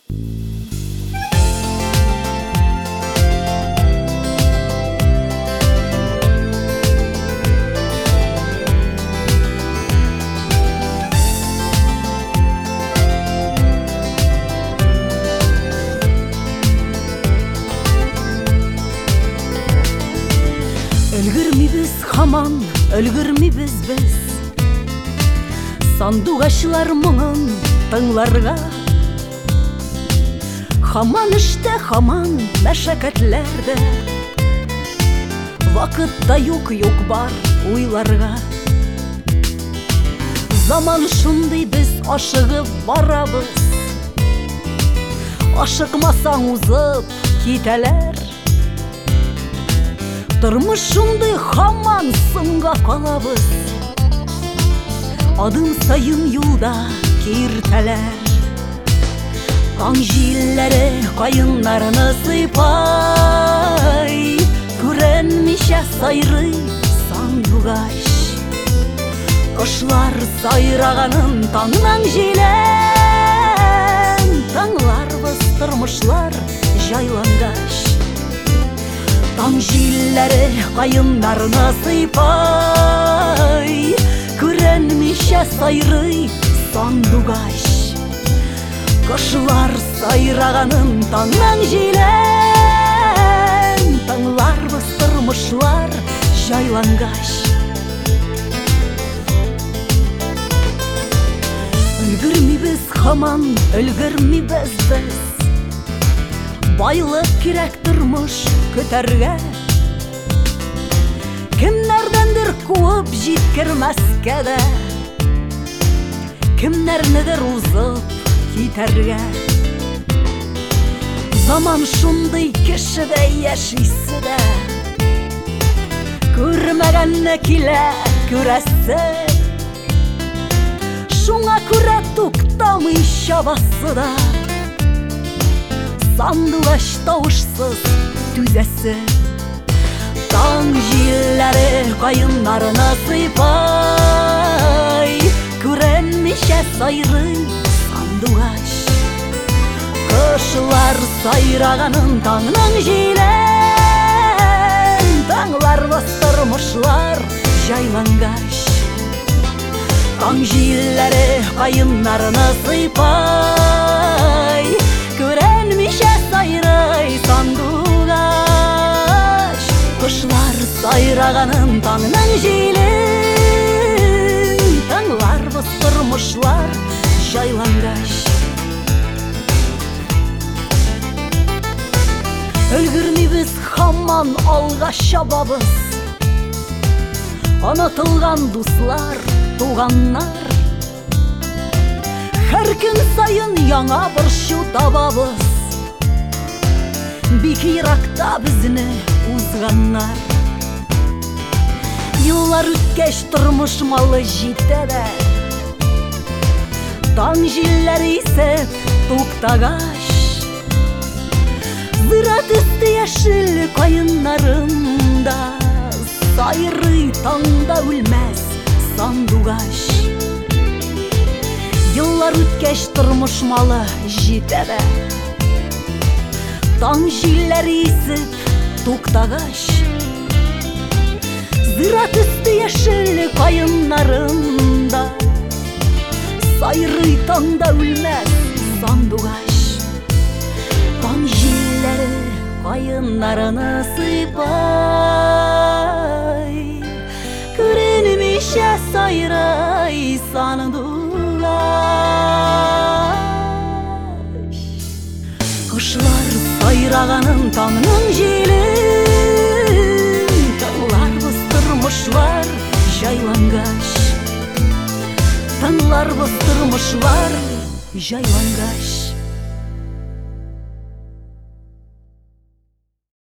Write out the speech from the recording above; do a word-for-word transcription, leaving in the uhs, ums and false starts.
Өлгөрмибиз хаман, өлгөрмибиз біз. Сандуғашылар мұңын тыңларға. Хаман іште, хаман мәшәкәтләрдә. Вакытта юк-юк бар уйларға. Заман шундый біз ашығып барабыз. Ашықмасаң узып китәләр. Тормыш шундый хаман сынга калабыз. Адым сайын юлда киртәләр. Таң җилләре каеннарны сыйпай. Күренмичә сайрый сандугач. Кошлар сайраганын таңнан җилән. Таңларбыз тормышлар җайлангач. Таң җилләре каеннарны сыйпай. Күренмичә сайрый сандугач. Кошлар сайраганын таңнан җилән. Таңларбыз тормышлар җайлангач. Өлгөрмибез хаман, өлгөрмибез без. Байлык кирәк тормыш көтәргә. Кемнәрдәндер куып җиткермәскә дә. Кемнәрнедер узып китәргә. Заман шундый кешедә яшисе дә. Күрмәгәнне килә күрәсе. Шуңа күрә туктамый чабасы да. Сандугач тавышсыз түзәсе. Таң җилләре каеннарны сыйпай. Күренмичә сайрый сандугач. Кошлар сайраганын таңнан җилән. Таңларбыз тормышлар җайлангач. Таң җилләре каеннарны сыйпай. Күренмичә сайрый сандугач. Кошлар сайраганын таңнан җилән. Таңларбыз тормышлар җайлангач. Өлгөрмибез хаман алга чабабыз. Онытылган дуслар, туганнар. Һәр көн сайын яңа борчу табабыз. Бик еракта безне узганнар. Еллар үткәч тормыш малы җитә дә. Таң җилләре исеп туктагач. Зират өсте яшел каеннарында. Сайрый таңда үлмәс сандугач. Еллар үткәч тормыш малы җитә дә. Таң җилләре исеп туктагач. Зират өсте яшел каеннарында. Сайрый таңда үлмәс сандугач. Таң җилләре каеннарны сыйпай. Күренмичә сайрый сандугач. Кошлар сайраганын таңнан җилән. Таңларбыз тормышлар җайлангач. Таңларбыз тормышлар җайлангач.